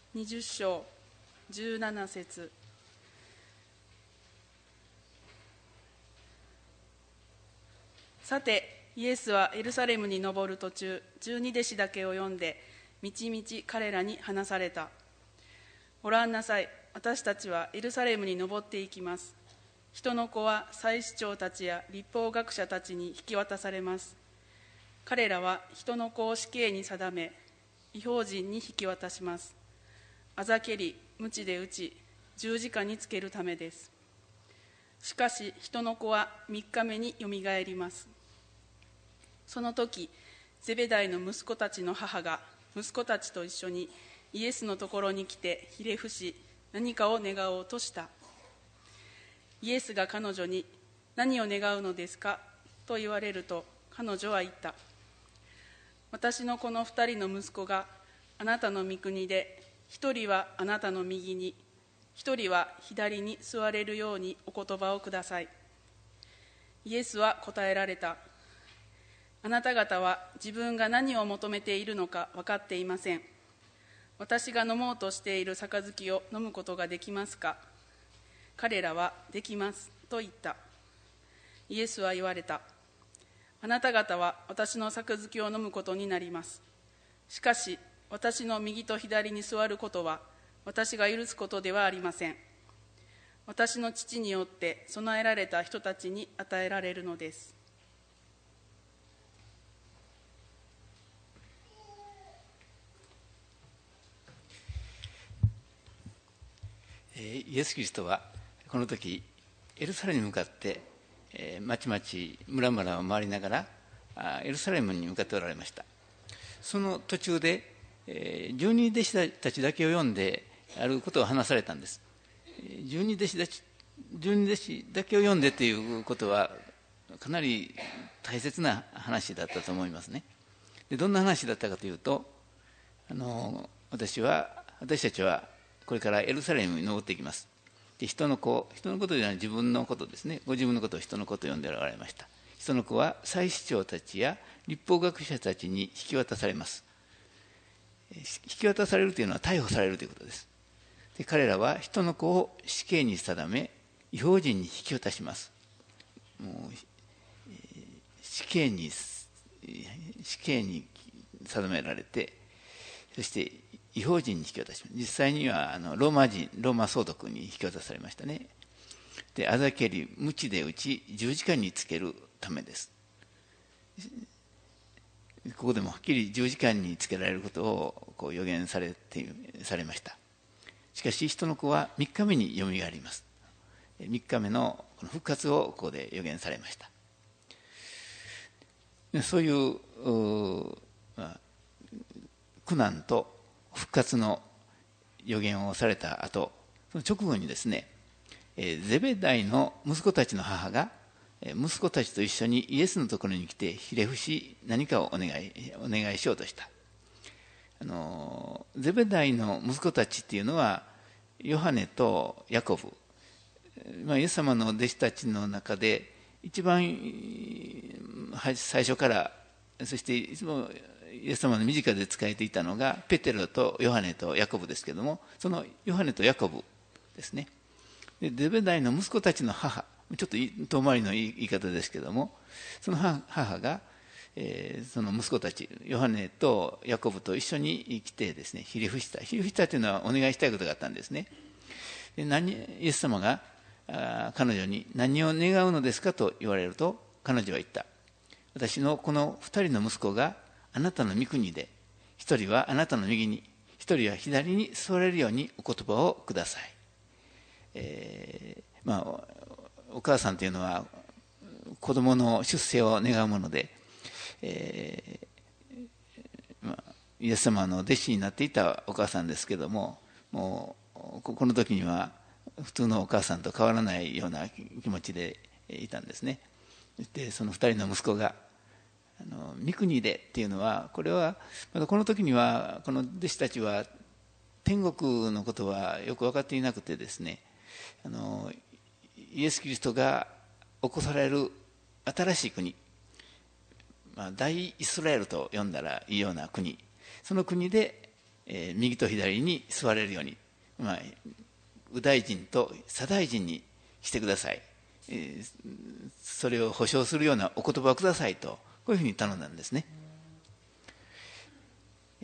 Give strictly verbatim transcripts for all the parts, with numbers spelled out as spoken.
にじゅっ章じゅうなな節。さてイエスはエルサレムに登る途中、十二弟子だけを呼んでみちみち彼らに話された。ご覧なさい、私たちはエルサレムに登っていきます。人の子は祭司長たちや律法学者たちに引き渡されます。彼らは人の子を死刑に定め、異邦人に引き渡します。あざけり、鞭で打ち、十字架につけるためです。しかし人の子は三日目によみがえります。その時、ゼベダイの息子たちの母が息子たちと一緒にイエスのところに来てひれ伏し、何かを願おうとした。イエスが彼女に、何を願うのですかと言われると、彼女は言った。私のこの二人の息子があなたの御国で、一人はあなたの右に、一人は左に座れるようにお言葉をください。イエスは答えられた。あなた方は自分が何を求めているのか分かっていません。私が飲もうとしている杯を飲むことができますか。彼らはできますと言った。イエスは言われた。あなた方は私の杯を飲むことになります。しかし私の右と左に座ることは私が許すことではありません。私の父によって備えられた人たちに与えられるのです。 イエス・キリストはこの時エルサレムに向かって、えー、まちまち村々を回りながらエルサレムに向かっておられました。その途中で、えー、十二弟子たちだけを読んであることを話されたんです。十二弟子たち十二弟子だけを読んでということはかなり大切な話だったと思いますね。でどんな話だったかというと、あの私は私たちはこれからエルサレムに登っていきます。で人の子、人のことでは自分のことですね。ご自分のことを人の子と呼んでおられました。人の子は祭司長たちや律法学者たちに引き渡されます。引き渡されるというのは逮捕されるということです。で彼らは人の子を死刑に定め、異邦人に引き渡します。もう死刑に死刑に定められて、そして異邦人に引き渡します。実際にはあのローマ人ローマ総督に引き渡されましたね。であざけり、鞭で打ち、十字架につけるためです。ここでもはっきり十字架につけられることをこう予言されてされました。しかし人の子は三日目によみがえります。三日目のこの復活をここで予言されました。そういう、まあ、苦難と復活の予言をされた後、その直後にですね、ゼベダイの息子たちの母が息子たちと一緒にイエスのところに来てひれ伏し、何かをお願いお願いしようとした。あのゼベダイの息子たちっていうのはヨハネとヤコブ、まあ、イエス様の弟子たちの中で一番最初から、そしていつもイエス様の身近で仕えていたのがペテロとヨハネとヤコブですけれども、そのヨハネとヤコブですね。でゼベダイの息子たちの母、ちょっと遠回りの言い方ですけれども、その母が、えー、その息子たちヨハネとヤコブと一緒に来てですね、ひれ伏したひれ伏したというのはお願いしたいことがあったんですね。で何イエス様があ彼女に何を願うのですかと言われると、彼女は言った。私のこの二人の息子があなたの御国で、一人はあなたの右に、一人は左に座れるようにお言葉をください。えー、まあお母さんというのは子供の出世を願うもので、えーまあ、イエス様の弟子になっていたお母さんですけども、もうこの時には普通のお母さんと変わらないような気持ちでいたんですね。でその二人の息子があの御国でっていうのは、これはまだこの時にはこの弟子たちは天国のことはよく分かっていなくてですね、あのイエス・キリストが起こされる新しい国、まあ、大イスラエルと呼んだらいいような国、その国でえー、右と左に座れるように、まあ、右大臣と左大臣にしてください、えー、それを保証するようなお言葉をくださいと、こういうふうに頼んだんですね。え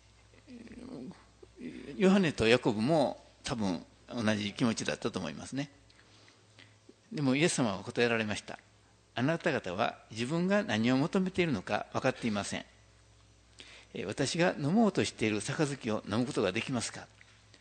ー、ヨハネとヤコブも多分同じ気持ちだったと思いますね。でもイエス様は答えられました。あなた方は自分が何を求めているのか分かっていません。私が飲もうとしている杯を飲むことができますか。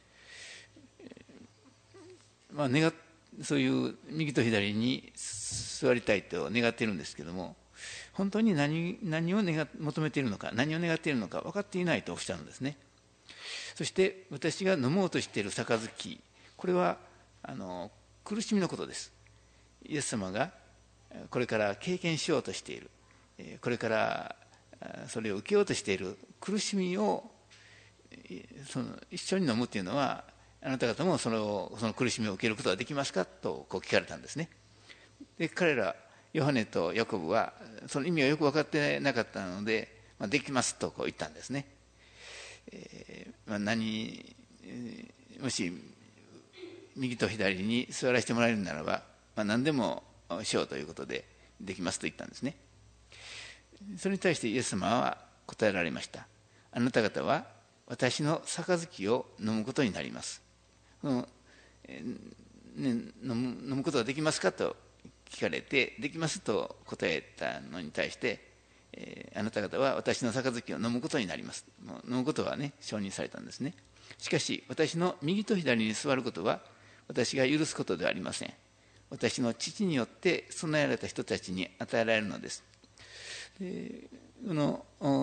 まあ、願そういう右と左に座りたいと願っているんですけども、本当に 何, 何を願求めているのか、何を願っているのか分かっていないとおっしゃるんですね。そして私が飲もうとしている杯、これはあの苦しみのことです。イエス様がこれから経験しようとしている、これからそれを受けようとしている苦しみをその一緒に飲むというのは、あなた方もそのその苦しみを受けることができますかとこう聞かれたんですね。で彼らヨハネとヤコブはその意味がよく分かってなかったので、まあ、できますとこう言ったんですね。えーまあ、何もし右と左に座らせてもらえるならば、まあ、何でもしようということでできますと言ったんですね。それに対してイエス様は答えられました。あなた方は私の杯を飲むことになります。その、えーね、飲む、飲むことができますかと聞かれて、できますと答えたのに対して、えー、あなた方は私の杯を飲むことになります。もう飲むことはね、承認されたんですね。しかし私の右と左に座ることは私が許すことではありません。私の父によって備えられた人たちに与えられるのです。でこの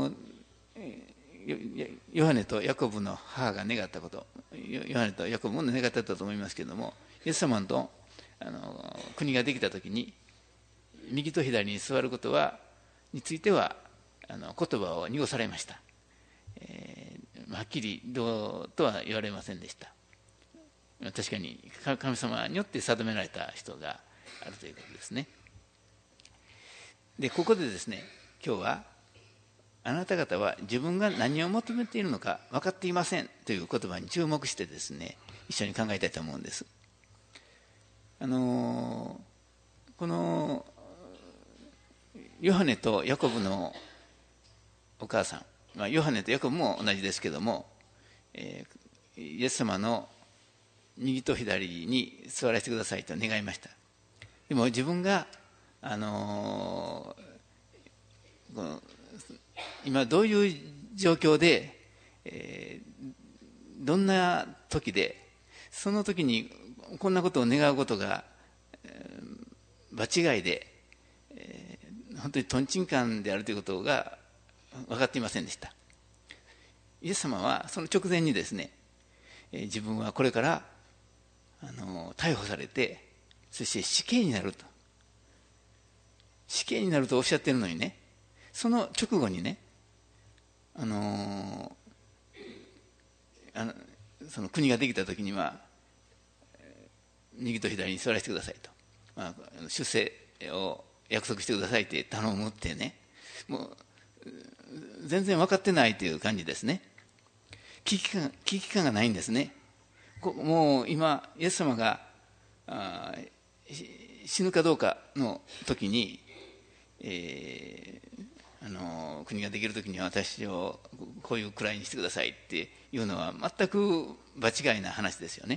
ヨハネとヤコブの母が願ったこと、ヨハネとヤコブも願ってたと思いますけれども、イエス様とあの国ができたときに右と左に座ることはについてはあの言葉を濁されました。えー、はっきりどうとは言われませんでした。確かに神様によって定められた人があるということですね。でここでですね、今日はあなた方は自分が何を求めているのか分かっていませんという言葉に注目してですね、一緒に考えたいと思うんです。あのこのヨハネとヤコブのお母さん、まあ、ヨハネとヤコブも同じですけども、えー、イエス様の右と左に座らせてくださいと願いました。でも自分が、あのー、この今どういう状況で、えー、どんな時でその時にこんなことを願うことが、えー、場違いで、えー、本当にとんちんかんであるということが分かっていませんでした。イエス様はその直前にですね、えー、自分はこれからあの逮捕されて、そして死刑になると死刑になるとおっしゃってるのにね、その直後にね、あのあのその国ができた時には右と左に座らせてくださいと、まあ、出世を約束してくださいって頼むってね、もう全然分かってないという感じですね。危機感、危機感がないんですね。もう今イエス様があ死ぬかどうかの時に、えー、あの国ができる時には私をこういうくらいにしてくださいっていうのは全く場違いな話ですよね。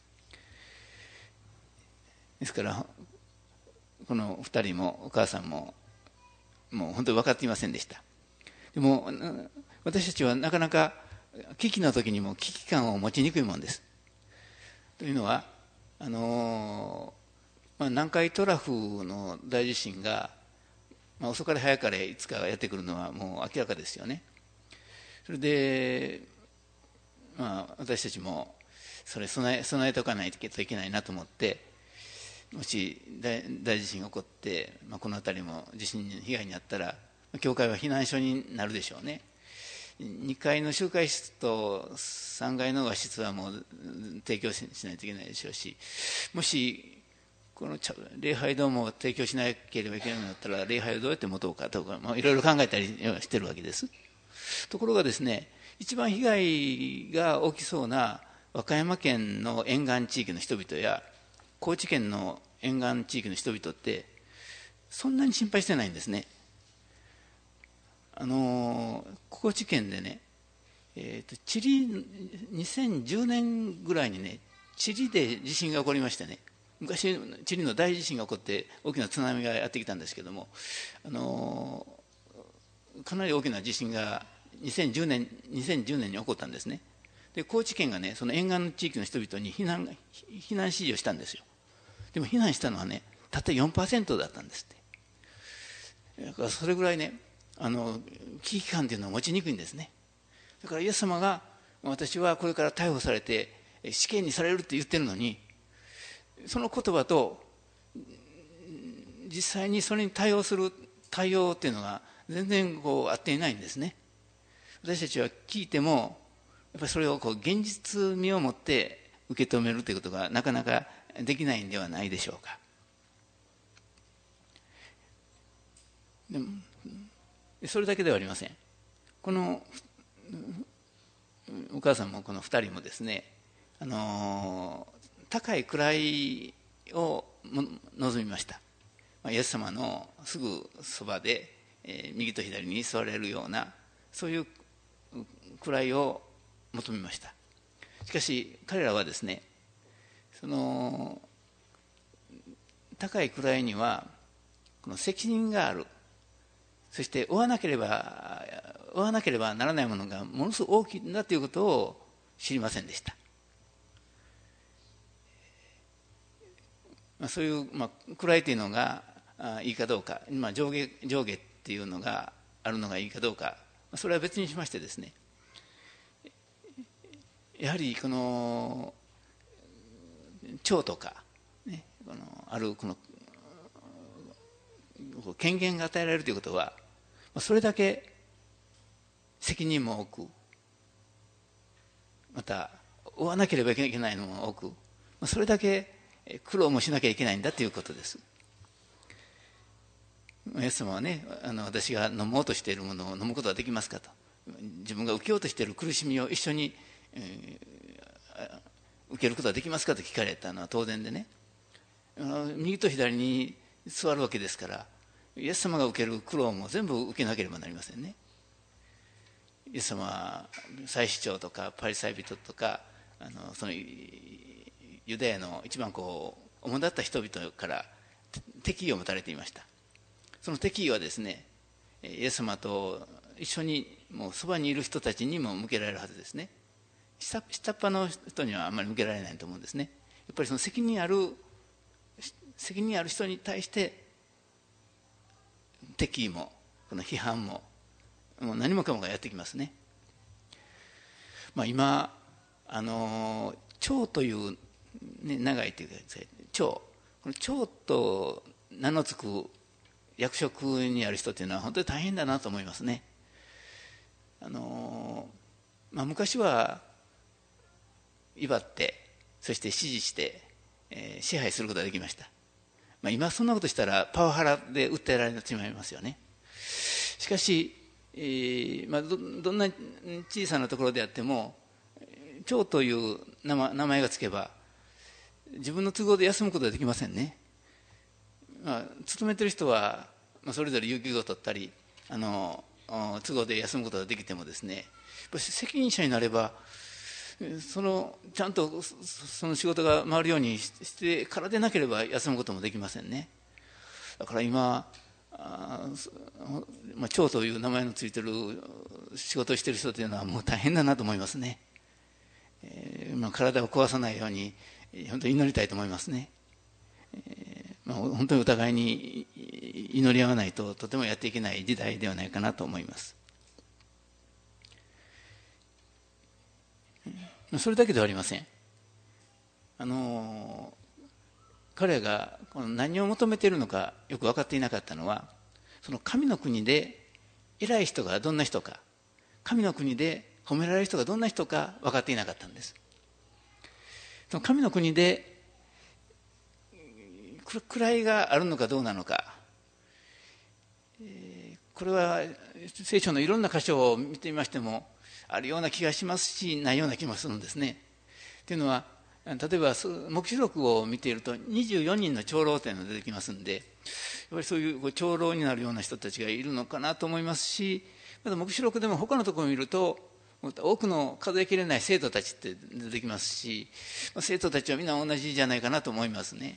ですからこのふたりもお母さんももう本当に分かっていませんでした。でも私たちはなかなか危機の時にも危機感を持ちにくいものです。というのはあの、まあ、南海トラフの大地震が、まあ、遅かれ早かれいつかやってくるのはもう明らかですよね。それで、まあ、私たちもそれ備え、備えておかないといけないなと思って、もし 大, 大地震が起こって、まあ、この辺りも地震被害に遭ったら教会は避難所になるでしょうね。にかいの集会室とさんがいの和室はもう提供 し, しないといけないでしょうし、もしこの礼拝堂も提供しなければいけないんだったら礼拝をどうやって持とうかとか、まあ、いろいろ考えたりしてるわけです。ところがですね、 一番被害が大きそうな和歌山県の沿岸地域の人々や高知県の沿岸地域の人々ってそんなに心配してないんですね。あの高知県でね、えー、とチリにせんじゅうねんぐらいにね、チリで地震が起こりましてね、昔チリの大地震が起こって大きな津波がやってきたんですけども、あのかなり大きな地震がにせんじゅうねんにせんじゅうねんに起こったんですね。で高知県がね、その沿岸の地域の人々に避難避難指示をしたんですよ。でも避難したのはね、たった よんパーセント だったんですって。だからそれぐらいね、あの危機感というのは持ちにくいんですね。だからイエス様が、私はこれから逮捕されて死刑にされるって言ってるのに、その言葉と実際にそれに対応する対応っていうのが全然こう合っていないんですね。私たちは聞いてもやっぱりそれをこう現実味を持って受け止めるということがなかなかできないんではないでしょうか。でもそれだけではありません。このお母さんもこのふたりもですね、あの高い位を望みました。イエス様のすぐそばで、えー、右と左に座れるようなそういう位を求めました。しかし彼らはですね、その高い位にはこの責任がある、そして負わなければ負わなければならないものがものすごく大きいんだということを知りませんでした。まあ、そういう、まあ、位というのがいいかどうか、まあ、上下上下っていうのがあるのがいいかどうか、それは別にしましてですね、やはりこの長とか、ね、このあるこの権限が与えられるということは、それだけ責任も多く、また負わなければいけないのも多く、それだけ苦労もしなきゃいけないんだということです。イエス様はね、あの私が飲もうとしているものを飲むことができますかと、自分が受けようとしている苦しみを一緒に、えー、受けることができますかと聞かれたのは当然でね、あの右と左に座るわけですから、イエス様が受ける苦労も全部受けなければなりませんね。イエス様は祭司長とかパリサイ人とか、あのそのユダヤの一番こう主だった人々から敵意を持たれていました。その敵意はですね、イエス様と一緒にもうそばにいる人たちにも向けられるはずですね。下っ端の人にはあんまり向けられないと思うんですね。やっぱりその責任ある責任ある人に対して敵意もこの批判ももう何もかもがやってきますね。まあ、今あの長という、ね、長いというか長、この長と名の付く役職にある人というのは本当に大変だなと思いますね。あの、まあ、昔は威張ってそして支持して、えー、支配することができました。まあ、今そんなことしたらパワハラで訴えられてしまいますよね。しかし、えーまあ、ど, どんな小さなところであっても長という名 前, 名前がつけば自分の都合で休むことができませんね。まあ、勤めてる人は、まあ、それぞれ有給を取ったりあの都合で休むことができてもですね、責任者になればそのちゃんとその仕事が回るようにしてからでなければ休むこともできませんね。だから今あ、まあ、長という名前のついてる仕事をしている人というのはもう大変だなと思いますね。えーまあ、体を壊さないように本当に祈りたいと思いますね。えーまあ、本当にお互いに祈り合わないととてもやっていけない時代ではないかなと思います。それだけではありません。あの彼がこの何を求めているのかよく分かっていなかったのは、その神の国で偉い人がどんな人か、神の国で褒められる人がどんな人か分かっていなかったんです。その神の国で位があるのかどうなのか、これは聖書のいろんな箇所を見てみましてもあるような気がしますし、ないような気もするんですね。というのは、例えば黙示録を見ているとにじゅうよにんの長老というのが出てきますんで、やっぱりそういう長老になるような人たちがいるのかなと思いますし、また黙示録でも他のところを見ると多くの数えきれない生徒たちって出てきますし、生徒たちはみんな同じじゃないかなと思いますね。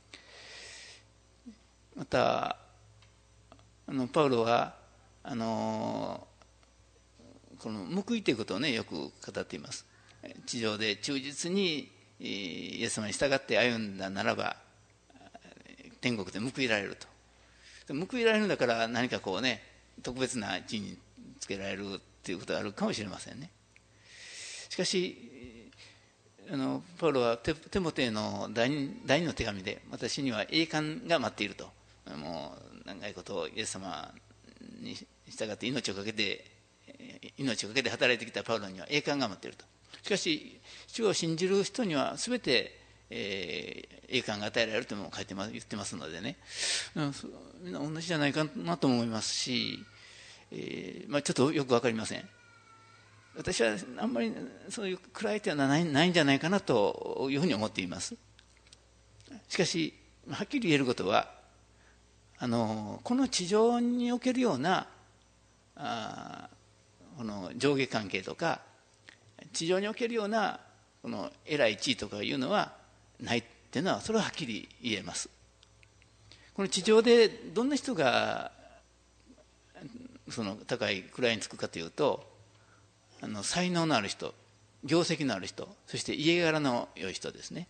またあのパウロはあのこの報いということをねよく語っています。地上で忠実にイエス様に従って歩んだならば天国で報いられると。報いられるんだから何かこうね特別な地位につけられるということがあるかもしれませんね。しかしあのパウロは テ, テモテの第 2, 第二の手紙で、私には栄冠が待っていると。もう長いことイエス様に従って命をかけて命をかけて働いてきたパウロには栄冠が待っていると。しかし主を信じる人には全て、えー、栄冠が与えられるとも書いてます、言ってますのでね、みんな同じじゃないかなと思いますし、えーまあ、ちょっとよく分かりません。私はあんまりそういう暗い点はない、ないんじゃないかなというふうに思っています。しかしはっきり言えることは、あのこの地上におけるようなあこの上下関係とか地上におけるようなこの偉い地位とかいうのはないっていうのは、それははっきり言えます。この地上でどんな人がその高い位につくかというと、あの才能のある人、業績のある人、そして家柄の良い人ですね。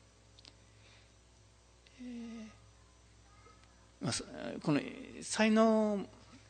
えーまあ、この才能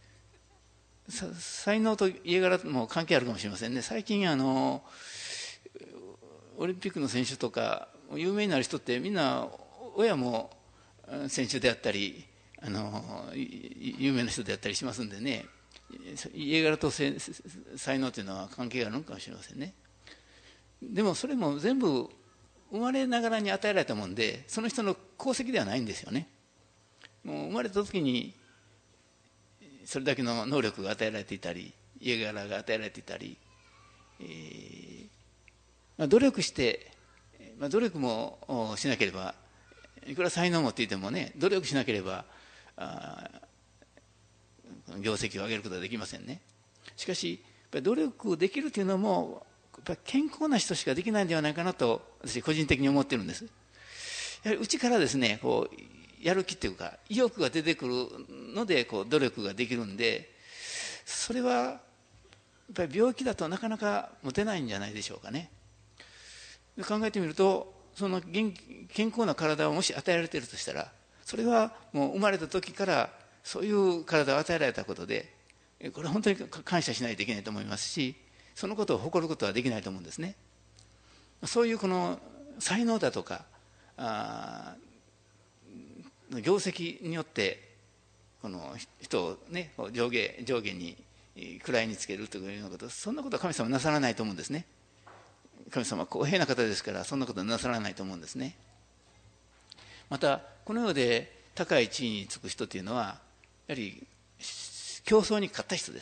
才能と家柄も関係あるかもしれませんね。最近あのオリンピックの選手とか有名になる人ってみんな親も選手であったりあの有名な人であったりしますんでね、家柄と才能というのは関係があるのかもしれませんね。でもそれも全部生まれながらに与えられたもんで、その人の功績ではないんですよね。もう生まれた時にそれだけの能力が与えられていたり、家柄が与えられていたり、えーまあ、努力して、まあ、努力もしなければ、いくら才能を持っていてもね、努力しなければあ業績を上げることはできませんね。しかしやっぱり努力できるというのもやっぱり健康な人しかできないんではないかなと私個人的に思ってるんです。やはり内からですね、こうやる気というか意欲が出てくるのでこう努力ができるんで、それはやっぱり病気だとなかなか持てないんじゃないでしょうかね。考えてみると、その健康な体をもし与えられているとしたら、それはもう生まれた時からそういう体を与えられたことで、これは本当に感謝しないといけないと思いますし、そのことを誇ることはできないと思うんですね。そういうこの才能だとかあ業績によってこの人をね上下上下に位につけるというようなこと、そんなことは神様はなさらないと思うんですね。神様は公平な方ですから、そんなことはなさらないと思うんですね。またこの世で高い地位につく人というのはやはり競争に勝った人です。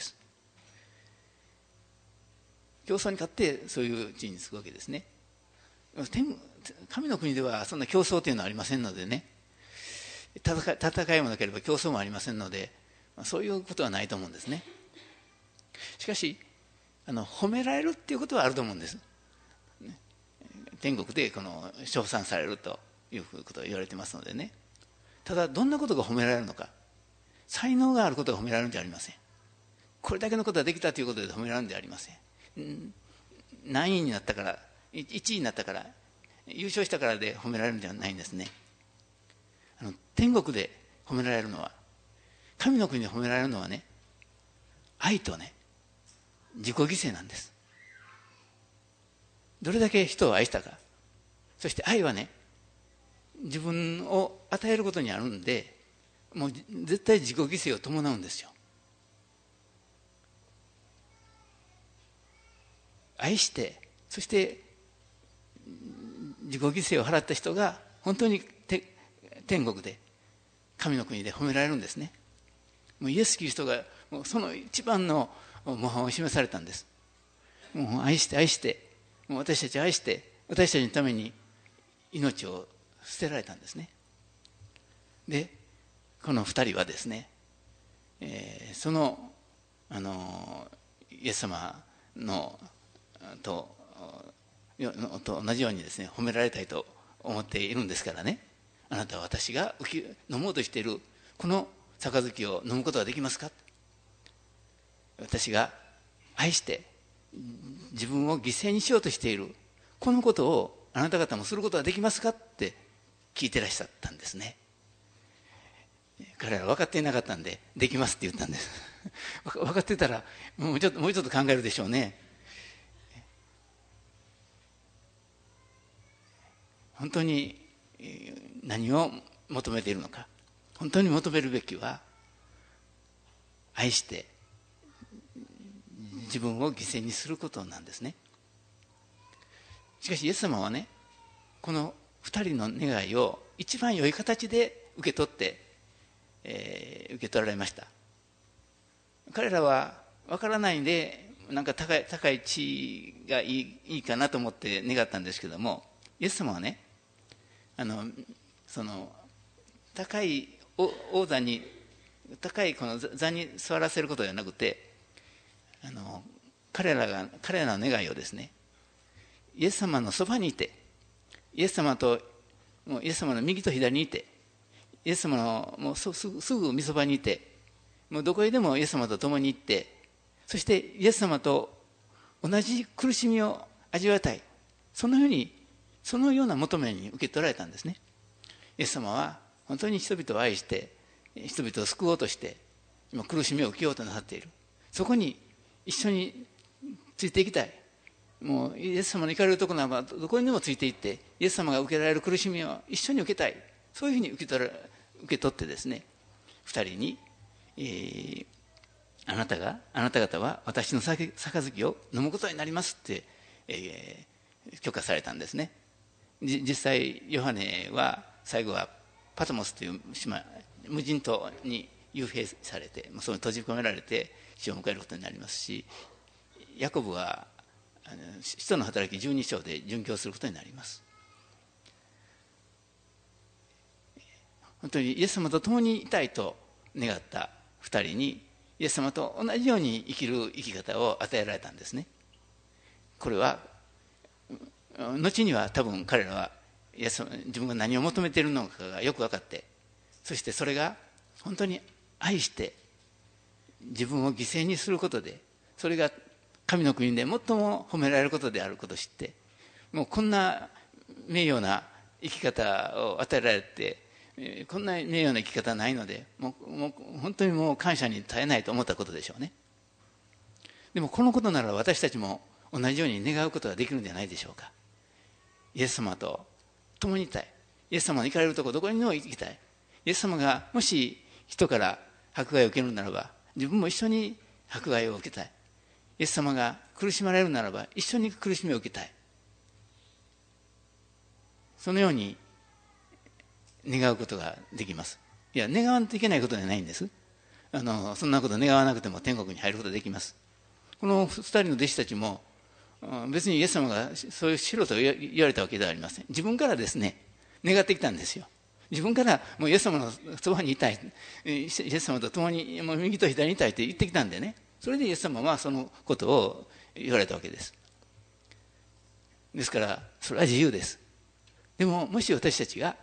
競争に勝ってそういう地位につくわけですね。神の国ではそんな競争というのはありませんのでね、戦い、戦いもなければ競争もありませんので、そういうことはないと思うんですね。しかしあの褒められるっていうことはあると思うんです。天国でこの称賛されるということが言われてますのでね。ただどんなことが褒められるのか、才能があることが褒められるんじゃありません。これだけのことができたということで褒められるんではありません。何位になったから、いちいになったから、優勝したからで褒められるんじゃないんですね。あの天国で褒められるのは、神の国で褒められるのはね、愛とね自己犠牲なんです。どれだけ人を愛したか。そして愛はね、自分を与えることにあるんで、もう絶対自己犠牲を伴うんですよ。愛して、そして自己犠牲を払った人が本当に天国で神の国で褒められるんですね。もうイエス・キリストがもうその一番の模範を示されたんです。 もう愛して愛して、もう私たちを愛して、私たちのために命を捨てられたんですね。で、この二人はですね、えー、その、あのイエス様のとと同じようにですね、褒められたいと思っているんですからね、あなたは私が受け飲もうとしているこの杯を飲むことができますか。私が愛して自分を犠牲にしようとしているこのことをあなた方もすることができますかって聞いてらっしゃったんですね。彼らは分かっていなかったんで、できますって言ったんです。分かってたらもうちょっともうちょっと考えるでしょうね。本当に何を求めているのか。本当に求めるべきは、愛して自分を犠牲にすることなんですね。しかしイエス様はね、この二人の願いを一番良い形で受け取って、えー、受け取られました。彼らは分からないんで、なんか高い高い地位がいい、いいかなと思って願ったんですけども、イエス様はね、あのその高い王座に、高いこの座に座らせることではなくて、あの彼らが彼らの願いをですね、イエス様のそばにいて、イエス様ともうイエス様の右と左にいて、イエス様のもうすぐすぐ御そばにいて、もうどこへでもイエス様と共に行って、そしてイエス様と同じ苦しみを味わいたい、そのようにそのような求めに受け取られたんですね。イエス様は本当に人々を愛して人々を救おうとして今苦しみを受けようとなさっている。そこに一緒についていきたい。もうイエス様の行かれるところならばどこにでもついていって、イエス様が受けられる苦しみを一緒に受けたい、そういうふうに受け取ら受け取ってですね、二人に、えー、あなたがあなた方は私の杯を飲むことになりますって、えー、許可されたんですね。実際ヨハネは最後はパトモスという島、無人島に幽閉されて、その閉じ込められて死を迎えることになりますし、ヤコブは使徒の働きじゅうに章で殉教することになります。本当にイエス様と共にいたいと願った二人に、イエス様と同じように生きる生き方を与えられたんですね。これは後には多分彼らはイエス様自分が何を求めているのかがよく分かって、そしてそれが本当に愛して自分を犠牲にすることで、それが神の国で最も褒められることであることを知って、もうこんな名誉な生き方を与えられて、こんな名誉な生き方はないので、もうもう本当にもう感謝に絶えないと思ったことでしょうね。でもこのことなら私たちも同じように願うことができるんじゃないでしょうか。イエス様と共にいたい。イエス様の行かれるところどこにでも行きたい。イエス様がもし人から迫害を受けるならば、自分も一緒に迫害を受けたい。イエス様が苦しまれるならば一緒に苦しみを受けたい。そのように願うことができます。いや、願わないといけないことではないんです。あのそんなこと願わなくても天国に入ることができます。この二人の弟子たちも別にイエス様がそういうしろと言われたわけではありません。自分からですね、願ってきたんですよ。自分からもうイエス様のそばにいたい、イエス様と共にもう右と左にいたいと言ってきたんでね、それでイエス様はそのことを言われたわけです。ですからそれは自由です。でももし私たちが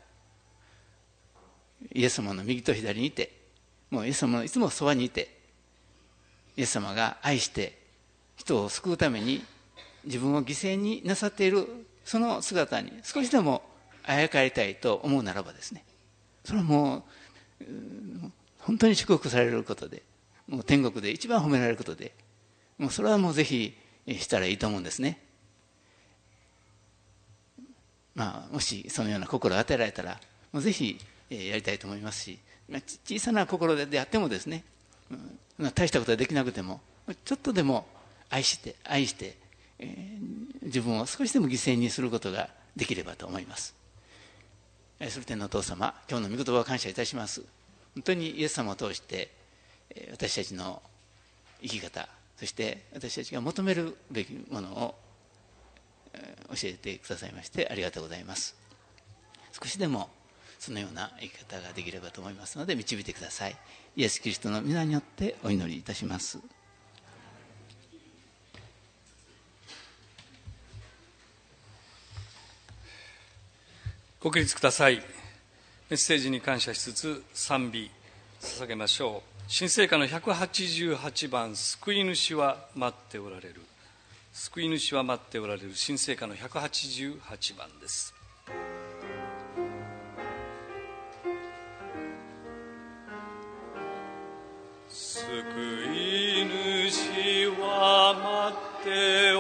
イエス様の右と左にいて、もうイエス様のいつもそばにいて、イエス様が愛して人を救うために自分を犠牲になさっているその姿に少しでもあやかりたいと思うならばですね、それはもう本当に祝福されることで、もう天国で一番褒められることで、もうそれはもうぜひしたらいいと思うんですね。まあもしそのような心を与えられたらもうぜひやりたいと思いますし、小さな心であってもですね、大したことはできなくてもちょっとでも愛して愛して、えー、自分を少しでも犠牲にすることができればと思います。愛する天のお父様、今日の御言葉を感謝いたします。本当にイエス様を通して私たちの生き方、そそして私たちが求めるべきものを教えてくださいましてありがとうございます。少しでもそのような生き方ができればと思いますので導いてください。イエス・キリストの皆によってお祈りいたします。 ご起立ください。メッセージに感謝しつつ賛美捧げましょう。新聖歌のひゃくはちじゅうはちばん、救い主は待っておられる。救い主は待っておられる。新聖歌のひゃくはちじゅうはちばんです。救い主は待って